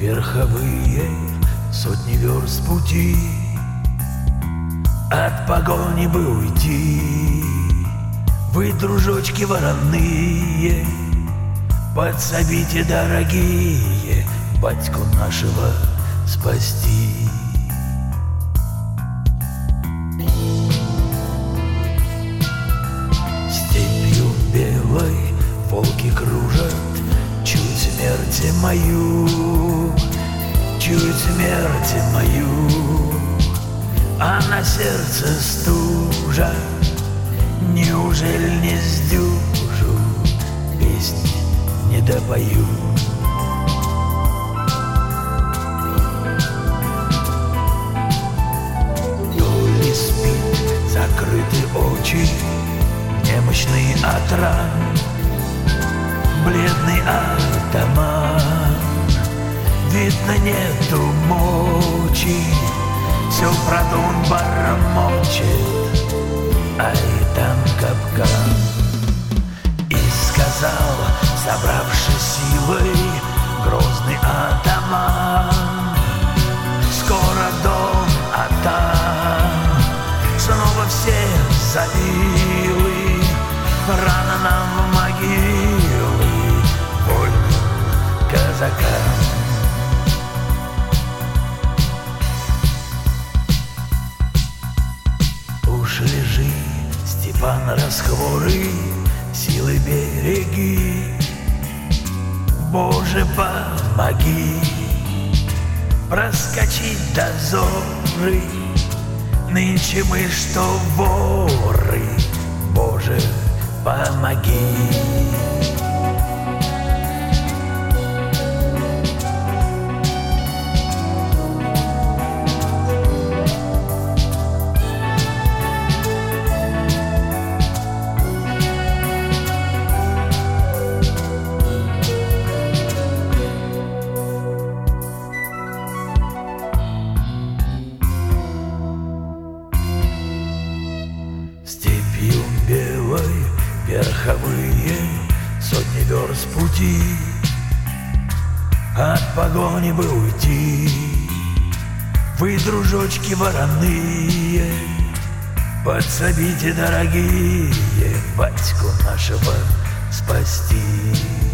верховые сотни верст пути, от погони бы уйти. Вы, дружочки вороные, подсобите, дорогие, батьку нашего спасти. Степью белой волки кружат, чуть смерти мою, чуть смерти мою, а на сердце стужа. Неужели не сдюжу, песни не допою? То ли спит, закрыты очи, немощный от ран, бледный атаман. Видно, нету мочи, все про Дон бормочет, ай там капкан. И сказал, собравшись силой, грозный атаман: скоро Дон, а там снова все завилы, рано нам в могилы, вольным казакам. Уж лежи, Степан расхворый, силы береги, Боже, помоги проскочить дозоры. Нынче мы что, воры, Боже, помоги. Степью белой верховые сотни верст пути, от погони бы уйти. Вы, дружочки вороные, подсобите, дорогие, батьку нашего спасти.